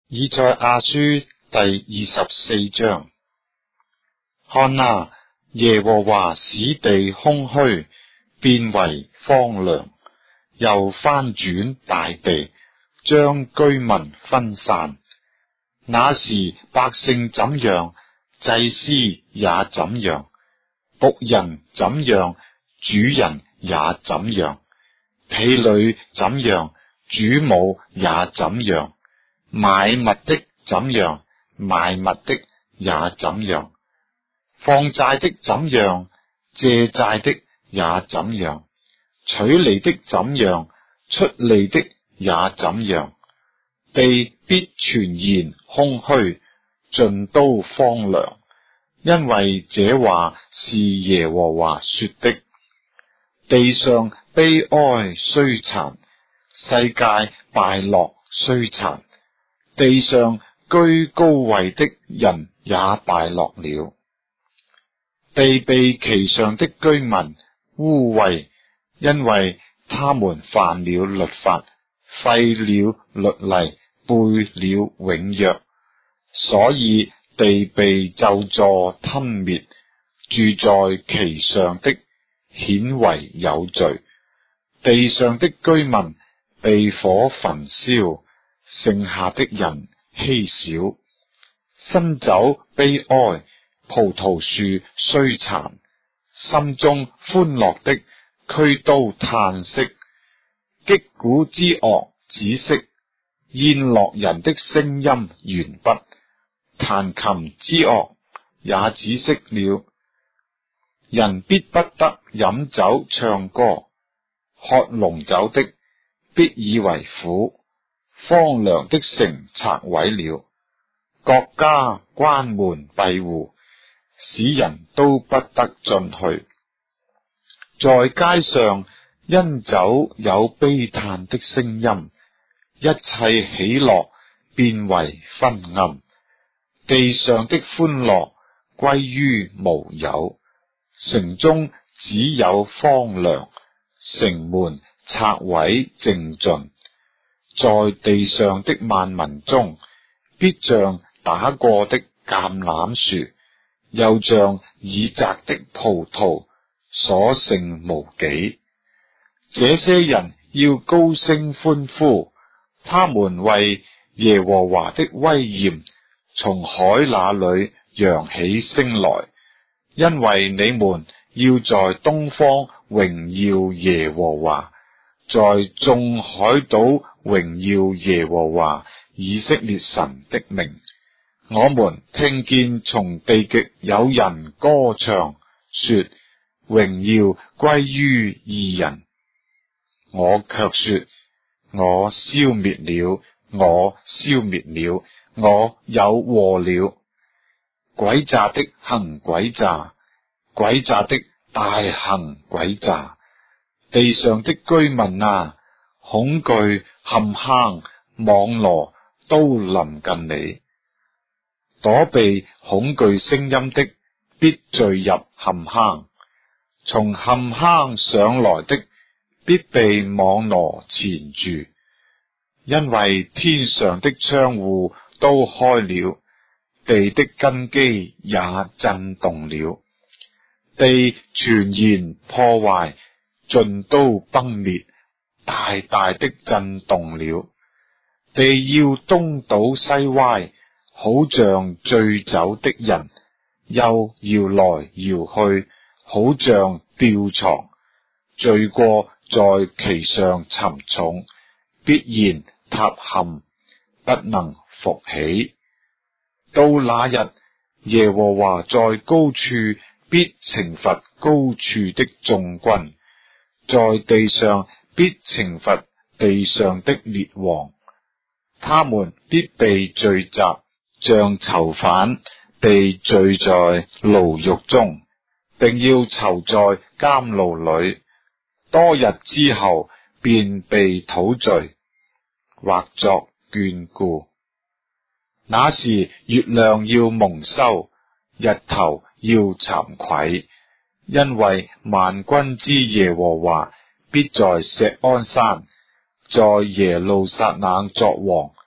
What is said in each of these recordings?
以賽亞書第24章。看哪，耶和華使地空虛，變為荒涼，又翻轉大地，將居民分散。那時百姓怎樣，祭司也怎樣，僕人怎樣，主人也怎樣，婢女怎樣，主母也怎樣，買物的怎樣，賣物的也怎樣，放債的怎樣，借債的也怎樣，取利的怎樣，出利的也怎樣。地必全然空虛，盡都荒涼，因為這話是耶和華說的。地上悲哀衰殘，世界敗落衰殘，地上居高位的人也敗落了。地被其上的居民污穢，因為他們犯了律法，廢了律例，背了永約，所以地被咒詛吞滅，住在其上的顯為有罪。地上的居民被火焚燒，剩下的人稀少。新酒悲哀，葡萄樹衰殘，心中歡樂的俱都嘆息。擊鼓之樂止息，宴樂人的聲音完畢，彈琴之樂也止息了。人必不得飲酒唱歌，喝濃酒的必以為苦。荒涼的城拆毀了，各家關門閉戶，使人都不得進去。在街上因酒有悲嘆的聲音，一切喜樂變為昏暗，地上的歡樂歸於無有，城中只有荒涼，城門拆毀淨盡。在地上的萬民中，必像打過的橄欖樹，又像已摘的葡萄，所剩無幾。這些人要高聲歡呼，他們為耶和華的威嚴從海那裏揚起聲來，因為你們要在東方榮耀耶和華，在眾海島榮耀耶和華以色列神的名。我們聽見從地極有人歌唱，說：榮耀歸於義人。我卻說：我消滅了，我消滅了，我有禍了。詭詐的行詭詐，詭詐的大行詭詐。地上的居民啊，恐懼、陷坑、網羅都臨近你。躲避恐懼聲音的，必墜入陷坑；從陷坑上來的，必被網羅纏住。因為天上的窗戶都開了，地的根基也震動了，地全然破壞，盡都崩裂，大大的震動了。地要東倒西歪，好像醉酒的人，又搖來搖去，好像吊床。罪過在其上沉重，必然塌陷，不能復起。到那日，耶和華在高處必懲罰高處的眾軍，在地上必懲罰地上的列王。他們必被聚集，像囚犯被聚在牢獄中，並要囚在監牢裏。多日之後，便被討罪，或作眷顧。那時月亮要蒙羞，日頭要慚愧，因為萬軍之耶和華必在錫安山，在耶路撒冷作王，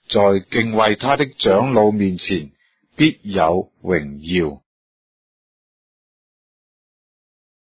在敬畏他的長老面前必有榮耀。